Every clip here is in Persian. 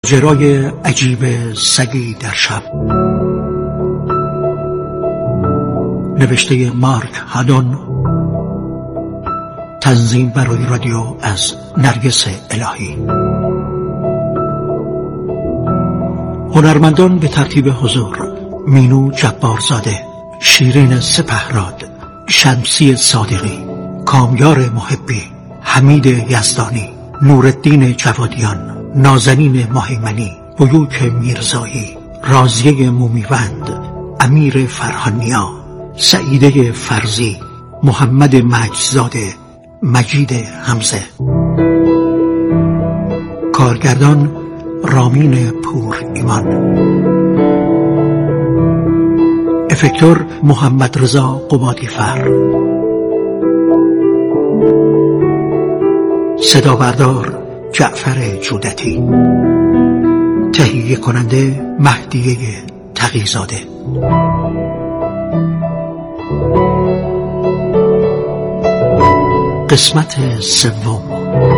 ماجرای عجیب سگی در شب، نوشته مارک هادون، تنظیم برای رادیو از نرگس الهی. هنرمندان به ترتیب حضور: مینو جبارزاده، شیرین سپهراد، شمسی صادقی، کامیار محبی، حمید یزدانی، نورالدین جوادیان، نازنین ماهیمنی، بیوک میرزایی، راضیه مومیوند، امیر فرهانیا، سعیده فرزی، محمد مجدزاده، مجید حمزه. کارگردان رامین پور ایمان. افکتور محمد رضا قبادی فر. صدا بردار جعفر جودتی. تهیه کننده مهدیه تقی‌زاده. قسمت سوم.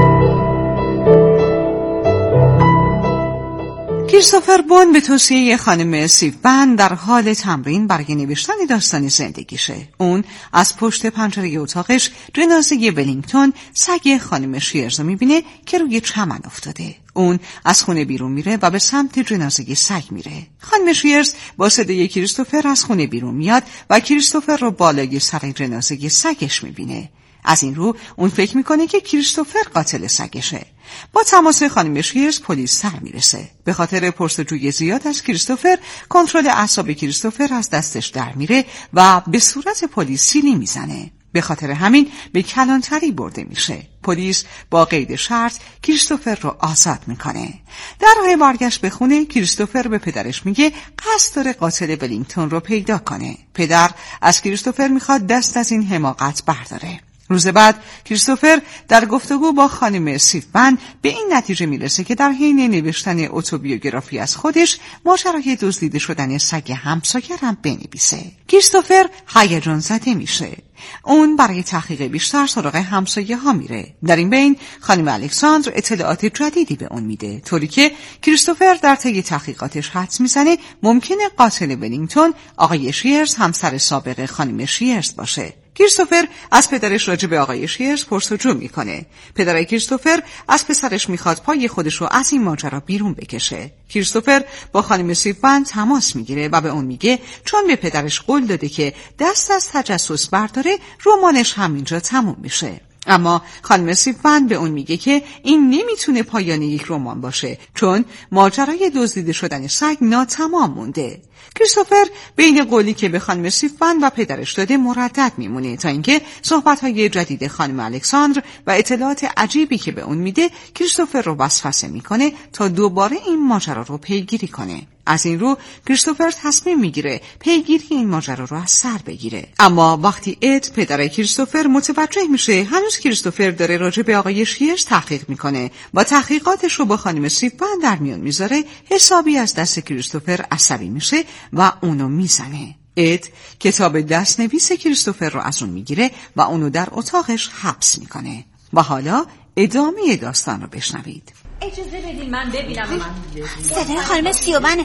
کریستوفر بون به توصیه خانم سیفبند در حال تمرین برای نوشتن داستان زندگیشه. اون از پشت پنجره اتاقش جنازه ولینگتون، سگ خانم شیرز رو میبینه که روی چمن افتاده. اون از خونه بیرون میره و به سمت جنازه سگ میره. خانم شیرز با صدای کریستوفر از خونه بیرون میاد و کریستوفر رو بالای سر جنازه سگش میبینه. از این رو اون فکر میکنه که کریستوفر قاتل سگشه. با تماس خانم شیرز پلیس سر میرسه. به خاطر پرسجوی زیاد از کریستوفر، کنترل اعصاب کریستوفر از دستش در میره و به صورت پلیس سیلی میزنه. به خاطر همین به کلانتری برده میشه. پلیس با قید شرط کریستوفر رو آزاد میکنه. در راه برگشت به خونه، کریستوفر به پدرش میگه قصد داره قاتل ولینگتون رو پیدا کنه. پدر از کریستوفر میخواد دست از این حماقت برداره. روز بعد کریستوفر در گفتگو با خانم سیفبند به این نتیجه میرسه که در حین نوشتن اتوبیوگرافی از خودش ماجرای دزدیده شدن سگ همسایه هم بنویسه. کریستوفر هیجان زده میشه. اون برای تحقیق بیشتر سراغ همسایه ها میره. در این بین خانم الکساندر اطلاعات جدیدی به اون میده، طوری که کریستوفر در طی تحقیقاتش حدس میزنه ممکنه قاتل ولینگتون آقای شیرز، همسر سابق خانم شیرز باشه. کریستوفر از پدرش راجع به آقای شیرز پرسجو میکنه. پدر کریستوفر از پسرش میخواد پای خودش رو از این ماجرا بیرون بکشه. کریستوفر با خانم سیفبند تماس میگیره و به اون میگه چون به پدرش قول داده که دست از تجسس برداره، رمانش همینجا تموم میشه. اما خانم سیفبند به اون میگه که این نمیتونه پایان یک رمان باشه، چون ماجرای دزدیده شدن سگ ناتمام مونده. کریستوفر بین قولی که به خانم سیفبند و پدرش داده مردد میمونه تا اینکه صحبت‌های جدید خانم الکساندر و اطلاعات عجیبی که به اون میده کریستوفر رو وسوسه میکنه تا دوباره این ماجرا رو پیگیری کنه. از این رو کریستوفر تصمیم میگیره پیگیری این ماجرا رو از سر بگیره. اما وقتی اد، پدر کریستوفر، متوجه میشه هنوز کریستوفر داره راجع به آقای شیرز تحقیق میکنه و تحقیقاتش رو با خانم سیفبند در میان میذاره، حسابی از دست کریستوفر عصبی میشه و اونو میزنه. اد کتاب دستنویس کریستوفر رو از اون میگیره و اونو در اتاقش حبس میکنه. و حالا ادامه داستان رو بشنوید. اجازه بدین من ببینم. صدای خانم سیوبنه.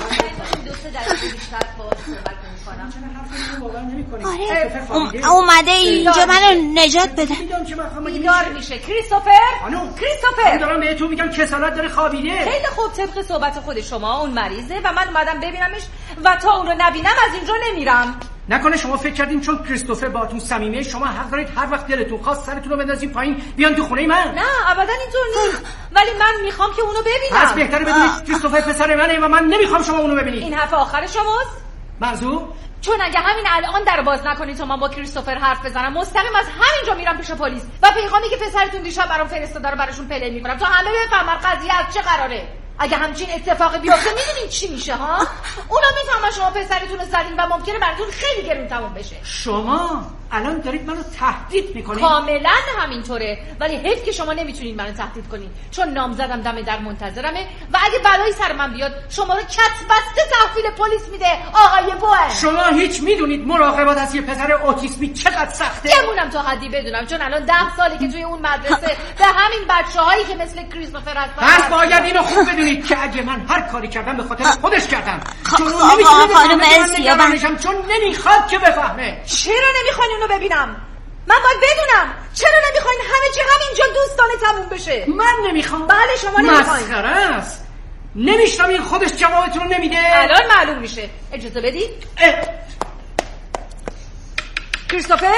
آره اومده اینجا منو نجات بده. بیدار میشه. کریستوفر من دارم بهتون میگم کسالت داره خوابیده. خیلی خوب، طبق صحبت خود شما اون مریضه و من اومدم ببینمش و تا اون رو نبینم از اینجا نمیرم. نکنه شما فکر کردین چون کریستوفر باهاتون صمیمیه شما حق دارید هر وقت دلتون خواست سرتون رو بندازین پایین بیان تو خونه من؟ نه ابدا اینطور نیست، ولی من میخوام که اونو ببینم. پس بهتره بدونید کریستوفر پسر منه و من نمیخوام شما اونو ببینید. این حرف آخر شماست؟ منظور؟ چون اگه همین الان در باز نکنید تا من با کریستوفر حرف بزنم، مستقیم از همینجا میرم پیش پلیس و پیغامی که پسرتون دیشب برام فرستاده رو براشون پلی میکنم تا همه بفهمن قضیه از چه قراره. اگه همچین اتفاقی بیفته میدونین چی میشه ها؟ اونا میفهمن شما پسرتون رو زدین و ممکنه براتون خیلی گرون تموم بشه. شما الان دارید منو تهدید میکنید. کاملا همینطوره، ولی حیف که شما نمیتونید منو تهدید کنید، چون نامزدم دم در منتظرمه و اگه بلایی سر من بیاد شما رو کت بسته تحویل پلیس میده آقای بوئن. شما هیچ میدونید مراقبت از یه پسر اوتیسمی چقدر سخته؟ گمونم تا حدی بدونم، چون الان 10 ساله که توی اون مدرسه به همین بچه‌هایی که مثل کریستوفر هستن. پس باید اینو خوب بدونید که اگه من هر کاری کردم به خاطر خودش کردم، چون اون نمیتونه چون نمیخواد که بفهمه. چرا نمیخواین اونو ببینم؟ من باید بدونم چرا نمیخواین همه چی همینجا دوستانه تموم بشه؟ من نمیخوام. بله شما نمیخواین. مسخره است. نمیشنم خودش جوابتون رو نمیده. الان معلوم میشه. اجازه بدید. کریستوفر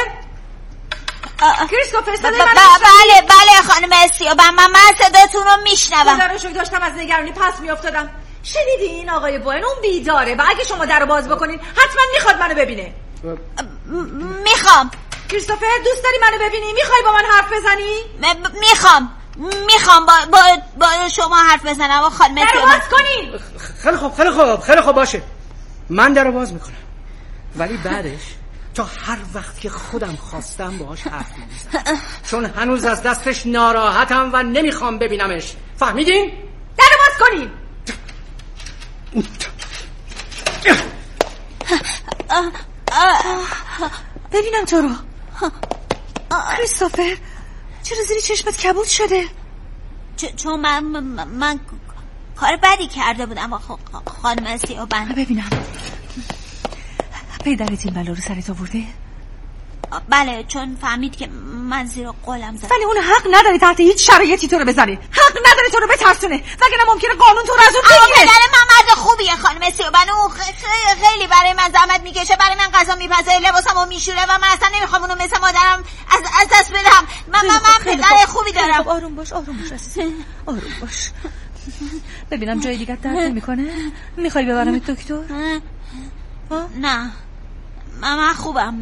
صدای من بله خانم سیابان، من صداتون رو میشنوم. خدا رو شکر داشتم از نگرانی پس میافتادم. شنیدین آقای بوئن اون بیداره و اگه شما درو باز بکنین حتما میخواد منو ببینه. میخوام. کریستوفر دوست داری منو ببینی؟ میخوای با من حرف بزنی؟ میخوام با شما حرف بزنم خانم سیابان. درو باز کنین. خیلی خوب باشه. من درو باز میکنم، ولی بعدش تا هر وقت که خودم خواستم باهاش حرف میزنم، چون هنوز از دستش ناراحتم و نمیخوام ببینمش. فهمیدین؟ درو باز کنین. ببینم تو رو. کریستوفر چرا زیر چشمت کبود شده؟ چون من کار بدی کرده بودم خانم سیابان. ببینم پدرت این بلا رو سرت آورده؟ بله، چون فهمید که من زیر قولم زدم. ولی اون حق نداره تحت هیچ شرایطی تو رو بزنه، حق نداره تو رو بترسونه، وگرنه ممکنه قانون تو رو از اون بگیره. پدر من مرد خوبیه خانم سیابان، اون خیلی برای من زحمت میکشه، برای من غذا میپزه، لباسمو میشوره و من اصلا نمیخوام اونو مثل مادرم از دست بدم. من پدر خوبی دارم. آروم باش عزیزم، آروم باش. ببینم جای دیگه درد نمیکنه؟ میخوای ببرم دکتر؟ نه من خوبم.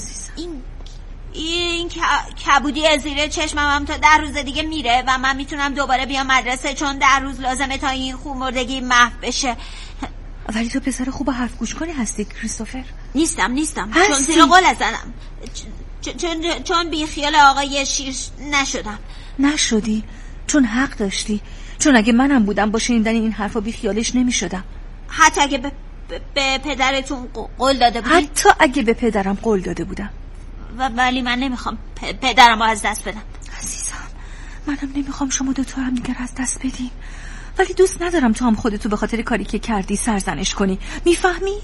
این کبودی زیر چشمم هم تا 10 روز دیگه میره و من میتونم دوباره بیام مدرسه، چون 10 روز لازمه تا این خونمردگی محو بشه. ولی تو پسر خوب حرف گوش کنی هستی کریستوفر؟ نیستم چون زیر قول زدم، چون بی خیال آقای شیرش نشدم. نشدی؟ چون حق داشتی، چون اگه منم بودم با شنیدن این حرفا بی خیالش نمیشدم. حتی اگه به پدرتون قول داده بودی؟ حتی اگه به پدرم قول داده بودم. ولی من نمیخوام پدرم رو از دست بدم. عزیزم منم نمیخوام شما دوتا هم دیگر از دست بدین، ولی دوست ندارم تو هم خودتو به خاطر کاری که کردی سرزنش کنی. میفهمی؟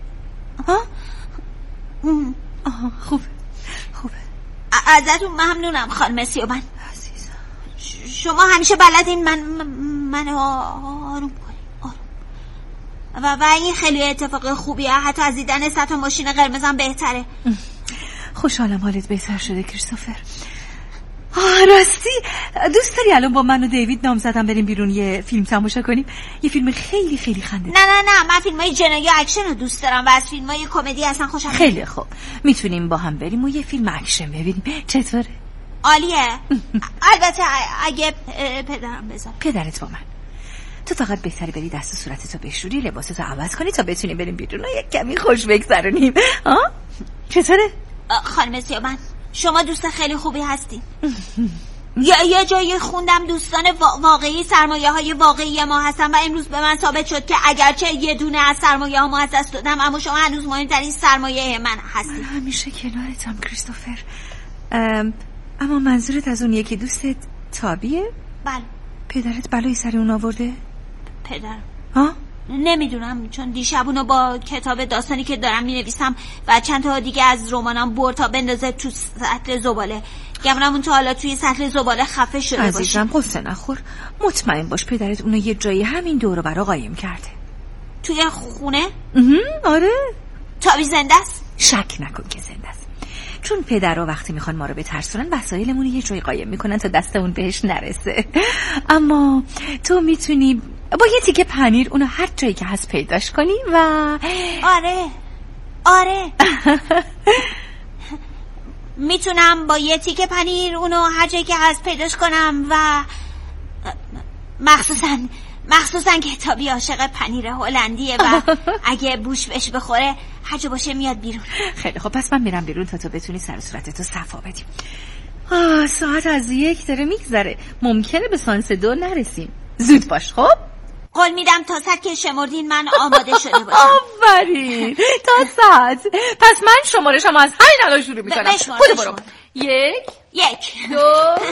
خوبه ازتون ممنونم خانم سیابان. عزیزم شما همیشه بلدین من آروم کنی. و این خیلی اتفاق خوبیه، حتی از دیدن سطح ماشین قرمزم بهتره. خوشحالم حالت بهتر شده کریستوفر. راستی دوست داری الان با من و دیوید نام زدم بریم بیرون یه فیلم تماشا کنیم؟ یه فیلم خیلی خیلی خنده. نه من فیلمای جنایی و اکشن رو دوست دارم و از فیلمای کمدی اصلا خوشم نمیاد. خیلی خوب، میتونیم با هم بریم و یه فیلم اکشن ببینیم. چطوره؟ عالیه. البته اگه پدرم بذاره. پدرت با من. تو فقط بهتره بری دست و صورتتو بشوری، لباستو عوض کنی تا بتونیم بریم بیرون و یک کمی خوش بگذرونیم. چطوره؟ خانم سیابان شما دوست خیلی خوبی هستین. یه جایی خوندم دوستان واقعی سرمایه های واقعی ما هستن و امروز به من ثابت شد که اگرچه یه دونه از سرمایه ها ما از دست دادم، اما شما هنوز مهمترین سرمایه من هستین. من همیشه کنارتم کریستوفر. اما منظورت از اون یکی دوستت تابیه؟ بله. پدرت بلایی سر اون آورده؟ پدرم نمیدونم، چون دیشب اونو با کتاب داستانی که دارم مینویسم و چند تا دیگه از رمانام برد تا بندازه تو سطل زباله. گمونم اون تا حالا توی سطل زباله خفه شده باشه. عزیزم قصه نخور، مطمئن باش پدرت اونو یه جایی همین دور و برا قایم کرده. توی خونه؟ آره. تابی زنده است؟ شک نکن که زنده است، چون پدرها وقتی میخوان ما رو بترسونن وسایلمون یه جایی قایم میکنن تا دستمون بهش نرسه. اما تو میتونی با یه تیکه پنیر اونو هر جایی که هست پیداش کنی و آره میتونم با یه تیکه پنیر اونو هر جایی که هست پیداش کنم و مخصوصا که تابی عاشق پنیر هلندیه و اگه بوش بهش بخوره هر جا باشه میاد بیرون. خیلی خب، پس من میرم بیرون تا تو بتونی سر صورتتو صفا بدی. ساعت از 1 داره میگذره، ممکنه به سانس 2 نرسیم. زود باش. خب قول میدم تا ساعت که شمردین من آماده شده باشم. آفرین، تا ساعت. پس من شمارشم از همین الان شروع میکنم. برو. 1 2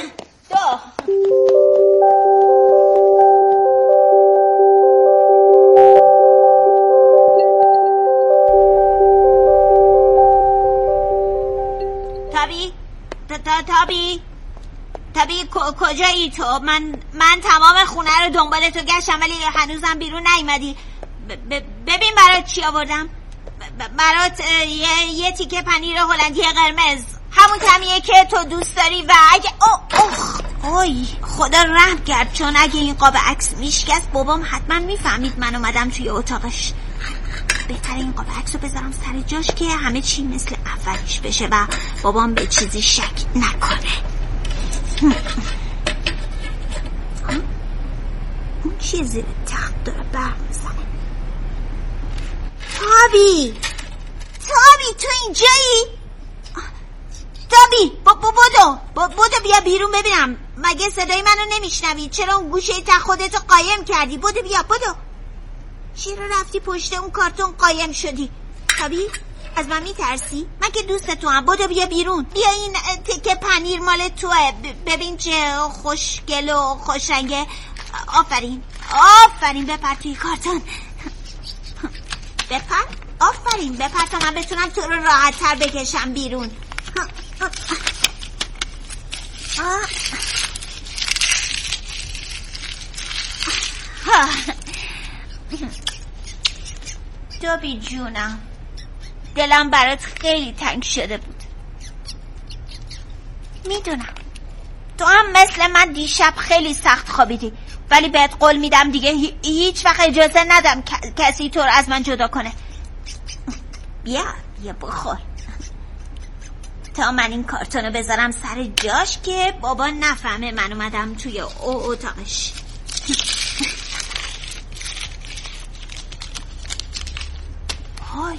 تابی کجایی تو؟ من تمام خونه رو دنبال تو گشتم ولی هنوزم بیرون نیومدی. ببین برات چی آوردم. برات یه تیکه پنیر هلندی قرمز، همون کمیه که تو دوست داری. و اگه اوی خدا رحم کرد، چون اگه این قاب عکس میشکست بابام حتما میفهمید من اومدم توی اتاقش. بهتره این قاب عکس رو بذارم سر جاش که همه چی مثل اولیش بشه و بابام به چیزی شک نکنه. اون چیه زیر تخت داره برق میزنه؟ تابی تو اینجایی؟ تابی بودو بیا بیرون ببینم. مگه صدای منو نمیشنوی؟ چرا اون گوشه تخت خودتو قایم کردی؟ بودو چرا رفتی پشت اون کارتون قایم شدی؟ تابی از من میترسی؟ من که دوست تو هم. بودو بیا بیرون. بیا این تکه پنیر مال توه. ببین چه خوشگل و خوشرنگه. آفرین بپر توی کارتون. بپر تا من بتونم تو رو راحت تر بکشم بیرون. تابی جونم، دلم برات خیلی تنگ شده بود. میدونم تو هم مثل من دیشب خیلی سخت خوابیدی، ولی بهت قول میدم دیگه هیچ وقت اجازه ندم کسی تو رو از من جدا کنه. بیا بخور تا من این کارتونو بذارم سر جاش که بابا نفهمه من اومدم توی اتاقش. های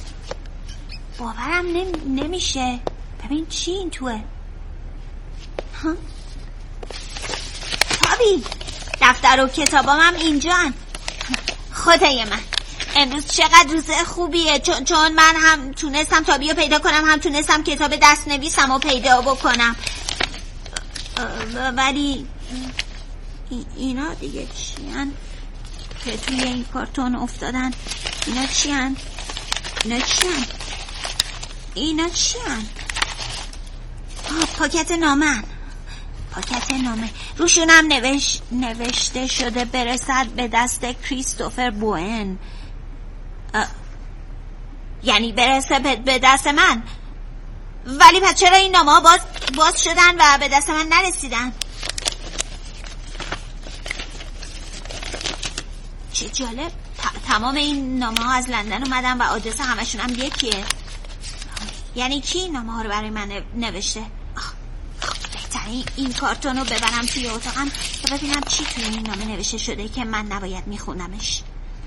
باورم نمیشه. ببین چی این توه. تابی دفتر و کتابام هم اینجان. خدای من امروز چقدر روز خوبیه، چون من هم تونستم تابی رو پیدا کنم، هم تونستم کتاب دست نویسم رو پیدا بکنم. ولی اینا دیگه چیان که توی این کارتون افتادن؟ اینا چیان؟ پاکت نامه روشونم نوشته شده برسد به دست کریستوفر بوئن. یعنی برسه به دست من. ولی پس چرا این نامه ها باز شدن و به دست من نرسیدن؟ چه جالب، تمام این نامه ها از لندن اومدن و آدرس همشون هم یکیه. یعنی کی این نامه ها رو برای من نوشته؟ بهتره این کارتون رو ببرم توی اتاقم تا ببینم چی توی این نامه نوشته شده که من نباید میخونمش.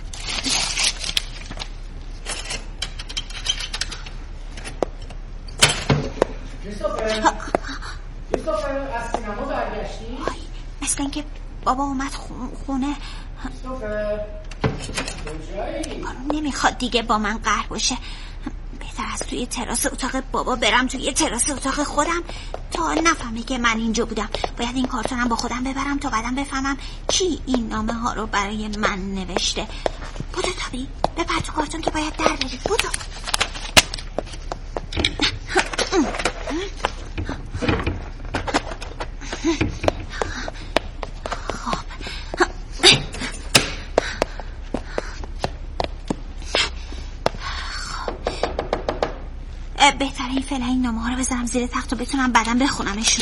کریستوفر از سینما برگشتی؟ مثل اینکه بابا اومد خونه. کریستوفر کجایی؟ نمیخواد دیگه با من قهر باشه. بهتر از توی تراس اتاق بابا برم توی تراس اتاق خودم تا نفهمه که من اینجا بودم. باید این کارتونم با خودم ببرم تا بعدم بفهمم کی این نامه ها رو برای من نوشته. بودو تابی بپر تو کارتون که باید در بری. بودو بهتره این فعلا این نامه ها رو بذارم زیر تخت و بتونم بعدم بخونمشون.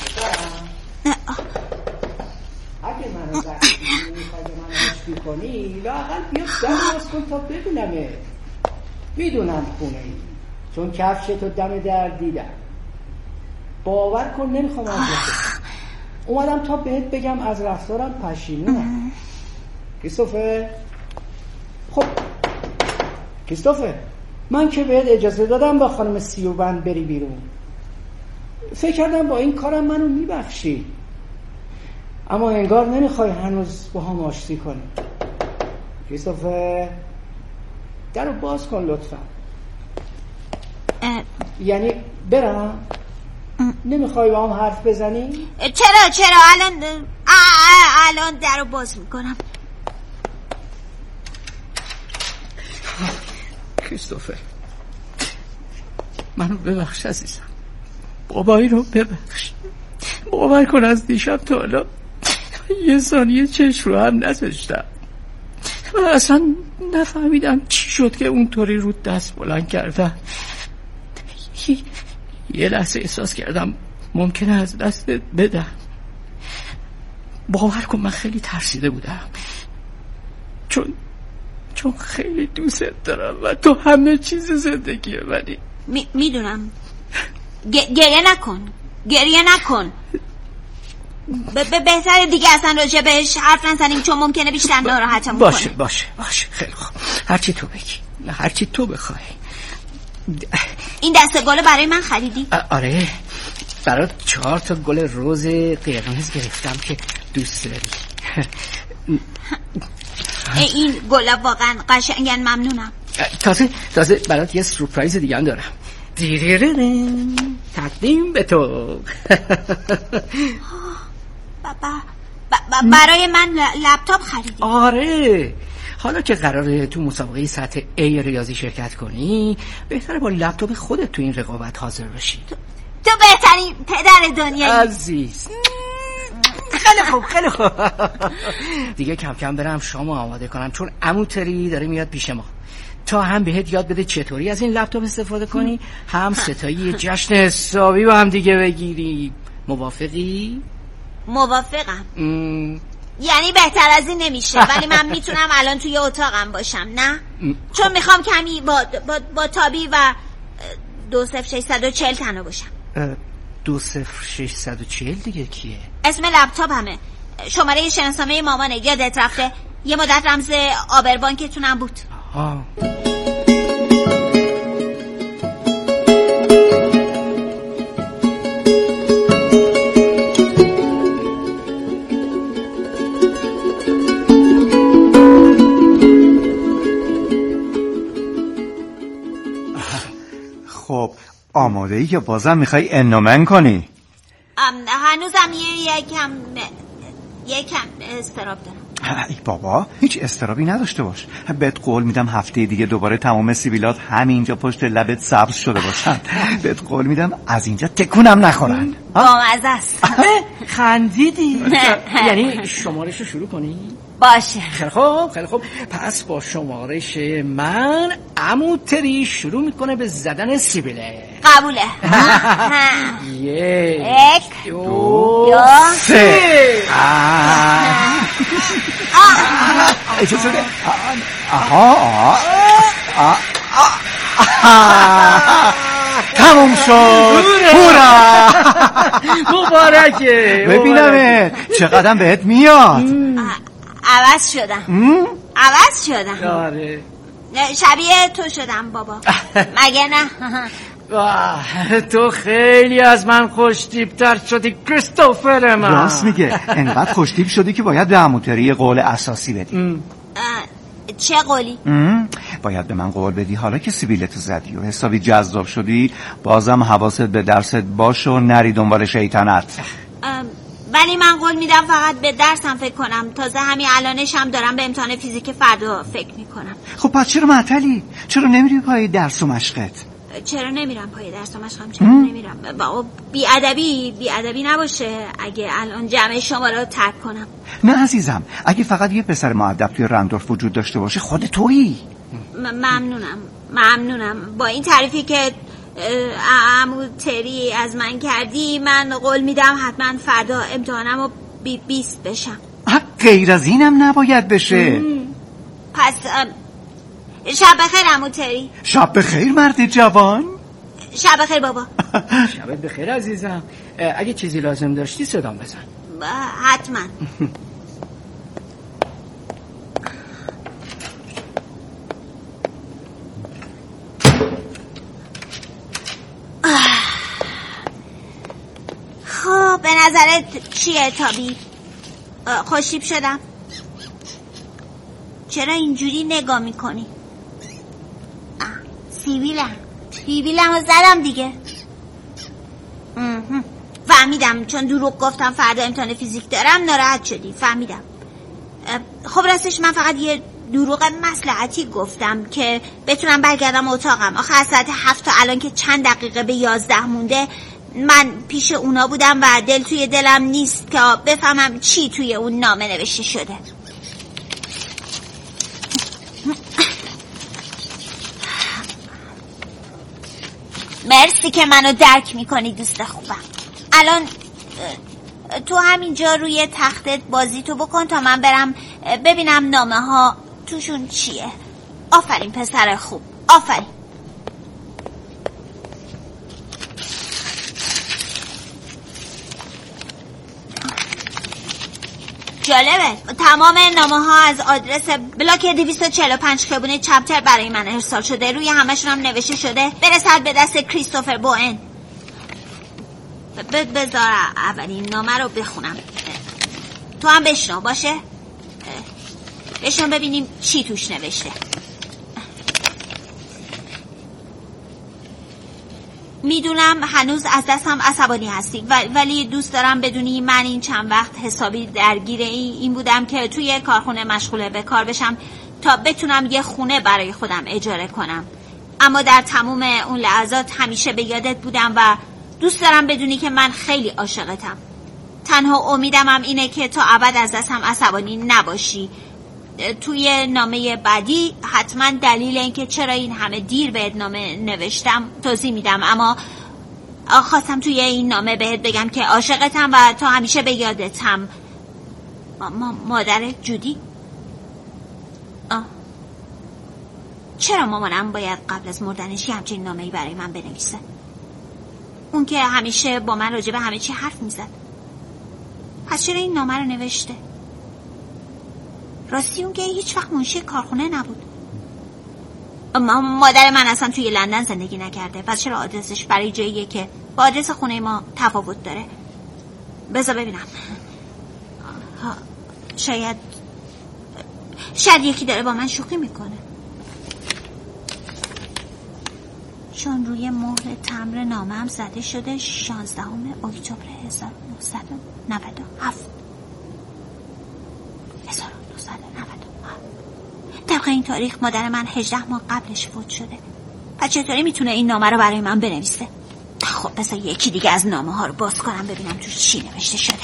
اگه منو دستی میخوای منو مشتی کنی لااقل بیا درواز کن تا ببینمه. میدونم خونه ای چون کفش تو دم در دیدم. باور کن نمیخوام از اومدم تا بهت بگم از رفتارم پشیمونم. کریستوفر، خب کریستوفر من که بهت اجازه دادم با خانم سیوبند بری بیرون، فکر کردم با این کارم منو میبخشی، اما انگار نمیخوای هنوز با هم آشتی کنی. کریستوفر در رو باز کن لطفا. یعنی برم؟ نمیخوای با هم حرف بزنی؟ چرا الان در رو باز میکنم. کریستوفر منو ببخش عزیزم، بابایی رو ببخش. باور کن از دیشب تا حالا یه ثانیه چشم رو هم نذاشتم. من اصلا نفهمیدم چی شد که اونطوری رو دست بلند کردم. یه لحظه احساس کردم ممکنه از دست بدم. باور کن من خیلی ترسیده بودم، چون خیلی دوست دارم و تو همه چیز زندگی منی. میدونم. گریه نکن. بهتره دیگه اصلا راجع بهش حرف نزنیم، چون ممکنه بیشتر ناراحتم کنه. باشه خیلی خوب، هرچی تو بگی، هرچی تو بخوای. این دسته گل برای من خریدی؟ آره، برات 4 تا گل روز قرمز گرفتم که دوست داری. این گلا واقعا قشنگن، ممنونم. تازه برات یه سورپرایز دیگه هم دارم. تقدیم به تو. برای من لپتاپ خریدی؟ آره، حالا که قراره تو مسابقه سطح A ریاضی شرکت کنی، بهتره با لپتاپ خودت تو این رقابت حاضر بشی. تو بهترین پدر دنیایی عزیز. خیلی خوب. دیگه کم کم برم شامو آماده کنم، چون عمو تری داره میاد پیش ما تا هم بهت یاد بده چطوری از این لپتاپ استفاده کنی، هم ستایی جشن حسابی با هم دیگه بگیری. موافقی؟ موافقم. یعنی بهتر از این نمیشه، ولی من میتونم الان توی اتاقم باشم، نه؟ چون میخوام کمی با تابی و 20640 تنها باشم. 20640 دیگه کیه؟ اسم لپتاپمه، شماره شناسنامه مامانه، یادت رفته؟ یه مدت رمز آبربانکتونم بود. خب آماده ای که بازم میخوای انومن کنی؟ هنوزم یکم استراب دارم. ای بابا، هیچ استرابی نداشته باش. بهت قول میدم هفته دیگه دوباره تمام سیبیلات همینجا پشت لبت سبز شده باشن. بهت قول میدم از اینجا تکونم نخورن. بامزه است. خندیدی؟ یعنی شمارشو شروع کنی؟ باشه. خیلی خوب. پس با شمارش من عمو تری شروع میکنه به زدن سیبیله. قبوله. 1 2 3. چه شده؟ تموم شد. هورا! مبارکه. ببینم چقدر بهت میاد. عوض شدم. آره، شبیه تو شدم بابا. مگه نه؟ تو خیلی از من خوشتیب‌تر شدی کریستوفر من. راست میگه، انقدر خوشتیب شدی که باید به عمو تری قول اساسی بدی. چه قولی؟ باید به من قول بدی حالا که سیبیلتو زدی و حسابی جذاب شدی بازم حواست به درست باش و نری دنبال شیطنت. ولی من قول میدم فقط به درسم فکر کنم. تازه همین الانش هم دارم به امتحان فیزیک فردا فکر میکنم. خب پس چرا معطلی؟ چرا نمیری پای درس و مشقت؟ چرا نمیرم پای درس و مشقم؟ چرا نمیرم؟ بابا بیادبی نباشه اگه الان جمع شما رو ترک کنم. نه عزیزم، اگه فقط یه پسر مؤدب توی رندورف وجود داشته باشه خود تویی. ممنونم. با این تعریفی که عمو تری از من کردی من قول میدم حتما فردا امتحانم رو 20 بشم. غیر از اینم نباید بشه. پس شب بخیر عمو تری. شب بخیر مرد جوان. شب بخیر بابا. شبت بخیر عزیزم. اگه چیزی لازم داشتی صدام بزن. حتما. نظرت چیه تابی؟ خوشیب شدم؟ چرا اینجوری نگاه میکنی؟ سیبیلم رو زدم دیگه. فهمیدم چون دروغ گفتم فردا امتحان فیزیک دارم ناراحت شدی. فهمیدم. خب راستش من فقط یه دروغ مصلحتی گفتم که بتونم برگردم اتاقم. آخه از ساعت 7 تا الان که چند دقیقه به 11 مونده من پیش اونا بودم و دل توی دلم نیست که بفهمم چی توی اون نامه نوشته شده. مرسی که منو درک میکنی دوست خوبم. الان تو همینجا روی تختت بازی تو بکن تا من برم ببینم نامه ها توشون چیه. آفرین پسر خوب، آفرین. جالبه تمام نامه ها از آدرس بلاک 245 خیابون چپتر برای من ارسال شده. روی همشون هم نوشته شده برسد به دست کریستوفر بوئن. بذار اولین نامه رو بخونم، تو هم بشنو. باشه بشنو ببینیم چی توش نوشته. میدونم هنوز از دستم عصبانی هستی ولی دوست دارم بدونی من این چند وقت حسابی درگیر این بودم که توی کارخونه مشغول به کار بشم تا بتونم یه خونه برای خودم اجاره کنم. اما در تموم اون لحظات همیشه به یادت بودم و دوست دارم بدونی که من خیلی عاشقتم. تنها امیدم هم اینه که تا ابد از دستم عصبانی نباشی. توی نامه بعدی حتما دلیل این که چرا این همه دیر بهت نامه نوشتم توضیح میدم، اما خواستم توی این نامه بهت بگم که عاشقتم و تا همیشه به یادتم. مادر جودی؟ چرا مامانم باید قبل از مردنش یه همچین نامه‌ای برای من بنویسه؟ اون که همیشه با من راجع به همه چی حرف میزد. پس چرا این نامه رو نوشته؟ راستی اون که هیچ وقت منشی کارخونه نبود. مادر من اصلا توی لندن زندگی نکرده، پس چرا آدرسش برای جاییه که با آدرس خونه ما تفاوت داره؟ بذار ببینم. شاید یکی داره با من شوخی میکنه، چون روی مهر تمبر نامه هم زده شده 16 اکتبر 1997. طبق این تاریخ مادر من 18 ماه قبلش فوت شده. پس چطوری میتونه این نامه رو برای من بنویسه؟ خب بذار یکی دیگه از نامه ها رو باز کنم ببینم توش چی نوشته شده.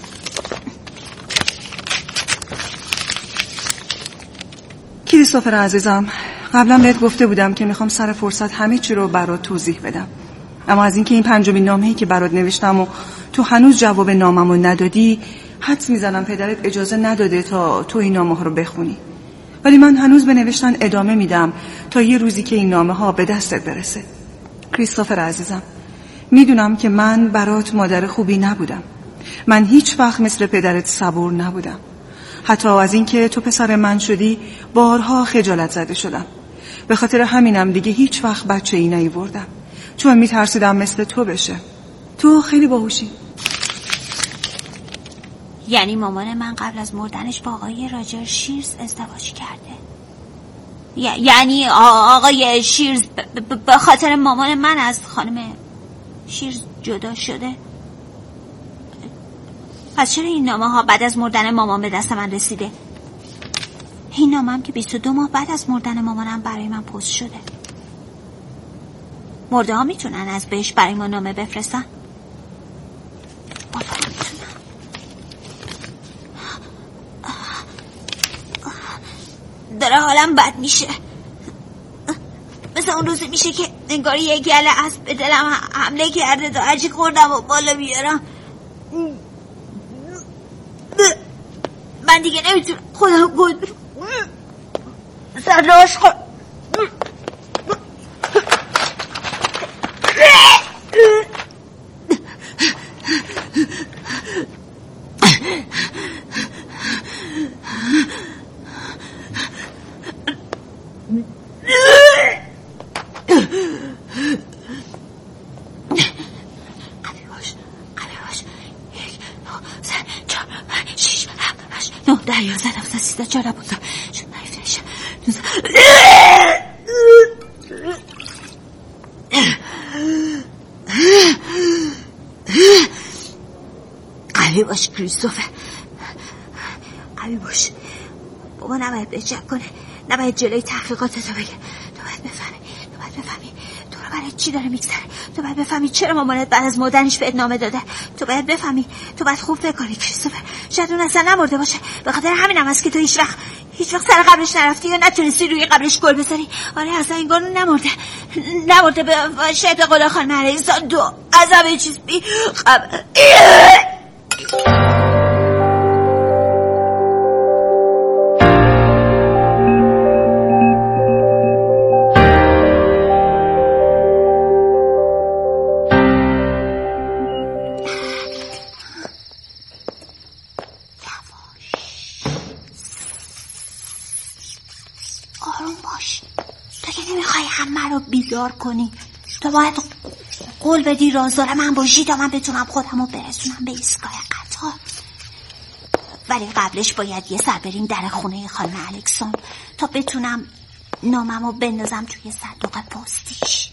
کریستوفر عزیزم، قبلا بهت گفته بودم که میخوام سر فرصت همه چی رو برات توضیح بدم، اما از اینکه این پنجمین نامه‌ای که برات نوشتم و تو هنوز جواب ناممو ندادی حدس میزنم پدرت اجازه نداده تا تو این نامه ها رو بخونی. ولی من هنوز به نوشتن ادامه میدم تا یه روزی که این نامه ها به دستت برسه. کریستوفر عزیزم، میدونم که من برات مادر خوبی نبودم. من هیچ وقت مثل پدرت صبور نبودم. حتی از اینکه تو پسر من شدی بارها خجالت زده شدم. به خاطر همینم دیگه هیچ وقت بچه ای نیاوردم، چون میترسیدم مثل تو بشه. تو خیلی باهوشی. یعنی مامان من قبل از مردنش با آقای راجر شیرز ازدواج کرده؟ یعنی آقای شیرز به خاطر مامان من از خانم شیرز جدا شده؟ پس چرا این نامه ها بعد از مردن مامان به دست من رسیده؟ این نامه هم که 22 ماه بعد از مردن مامانم برای من پست شده. مرده ها میتونن از بهش برای ما نامه بفرستن؟ داره حالم بد میشه، مثل اون روزی میشه که انگار یه گله اسب به دلم حمله کرده تا هرچی خوردم و بالا بیارم. من دیگه نمیتونم خودم گل سراش خود. جا نبودم چون نفرشم قوی باش کریستوفر، قوی باش. بابا نباید بهت شک کنه، نباید جلوی تحقیقاتتو بگه. تو باید بفهمی تو رو برای چی داره میگذره. تو باید بفهمی چرا مامانت بعد از مردنش بهت نامه داده. تو باید بفهمی، تو باید خوب فکر کنی کریستوفر. شاید اون اصلا نمرده باشه، به خاطر همینم هست که تو هیچ وقت سر قبرش نرفتی یا نتونستی روی قبرش گل بذاری. آره اصلا انگار نمرده به شاید به قول خانم الکسان تو از همه چیز بی خبر. بیدار کنی. تو باید قول بدی رازدار من باشی تا من بتونم خودمو برسونم به ایستگاه قطار. ولی قبلش باید یه سر بریم در خونه خانم الکسان تا بتونم ناممو بندازم توی صندوق پستیش.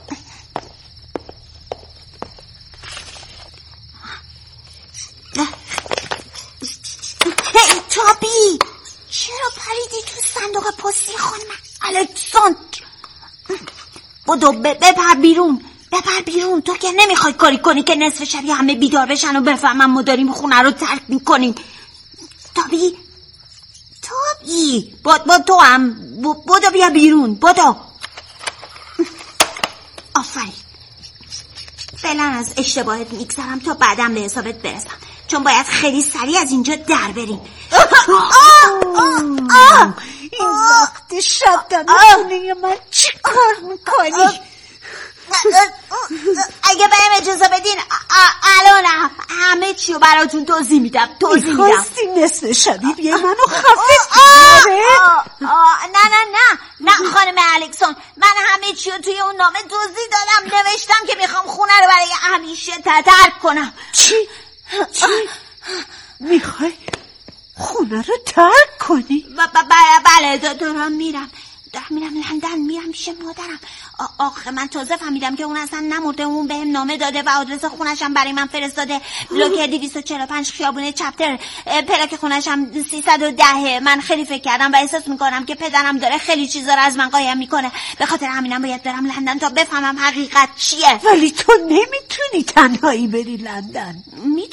هی تابی، چرا پریدی تو صندوق پستی خانم الکسان؟ بدو بپر بیرون. تو که نمیخوای کاری کنی که نصف شب همه بیدار بشن و بفهمن ما داریم خونه رو ترک میکنیم. تابی با تو هم بدو بیا بیرون. بدو. آفرین. فعلا از اشتباهت میگذرم تا بعدم به حسابت برسم، چون باید خیلی سریع از اینجا در بریم. این وقت شب در خونه من چی کار میکنی؟ اگه بهم اجازه بدین الان همه چیو براتون توضیح میدم. میخواستی نصف شبی بیای منو خفه کنی؟ نه خانم الکسان، من همه چیو توی اون نامه توضیح دادم. نوشتم که میخوام خونه رو برای همیشه ترک کنم. چی؟ میخوای خونه رو ترک کنی؟ بله دارم میرم لندن، میرم پیش مادرم. آخه من تازه فهمیدم که اون اصلا نمرده. اون بهم نامه داده و آدرس خونشم برای من فرستاده. بلوک 245 خیابون چپتر، پلاک خونشم 310. من خیلی فکر کردم و احساس میکنم که پدرم داره خیلی چیزا رو از من قایم میکنه. به خاطر همینم باید برم لندن تا بفهمم حقیقت چیه. ولی تو نمیتونی تنهایی بری لندن.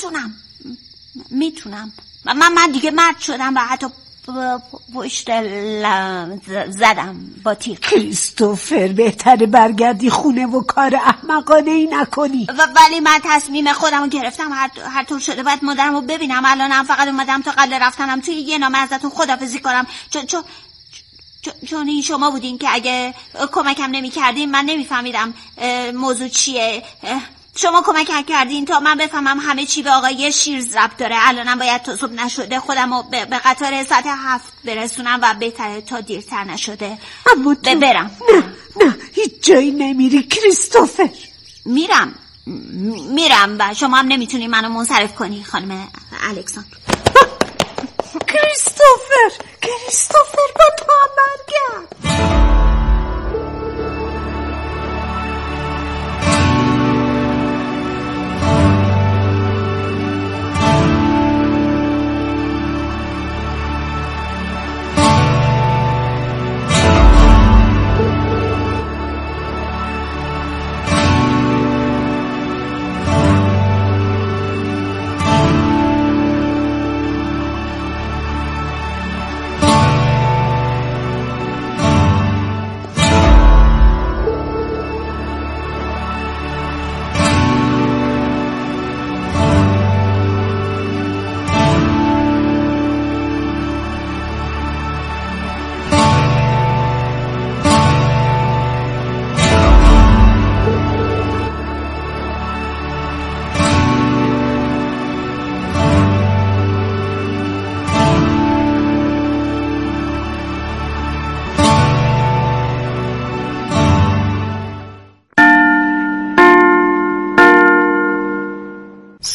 میتونم. من دیگه مرد شدم و حتی پشت زدم با تیر. کریستوفر بهتره برگردی خونه و کار احمقانه ای نکنی. ولی من تصمیم خودمو گرفتم. هر طور شده باید مادرمو ببینم. الانم فقط اومدم تا قبل رفتنم توی یه نامه ازتون خداحافظی کنم، چون این شما بودین که اگه کمکم نمی کردین من نمیفهمیدم موضوع چیه. شما کمک کردین تا من بفهمم همه چی به آقای شیرز ربط داره. الانم باید تا صبح نشده خودمو به قطار ساعت 7 برسونم و بهتره تا دیرتر نشده. اما تو برم. نه هیچ جایی نمیری کریستوفر. میرم و شما هم نمیتونی منو منصرف کنی خانم الکسان. کریستوفر با تو برگرد.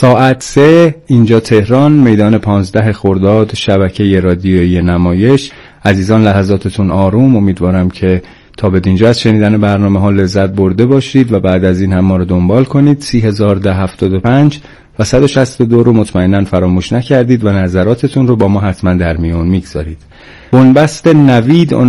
ساعت 3 اینجا تهران، میدان 15 خرداد، شبکه رادیویی نمایش. عزیزان لحظاتتون آروم. امیدوارم که تا به اینجا از شنیدن برنامه ها لذت برده باشید و بعد از این هم ما رو دنبال کنید. 301075 و 162 رو مطمئناً فراموش نکردید و نظراتتون رو با ما حتما در میون میگذارید. بنبست نوید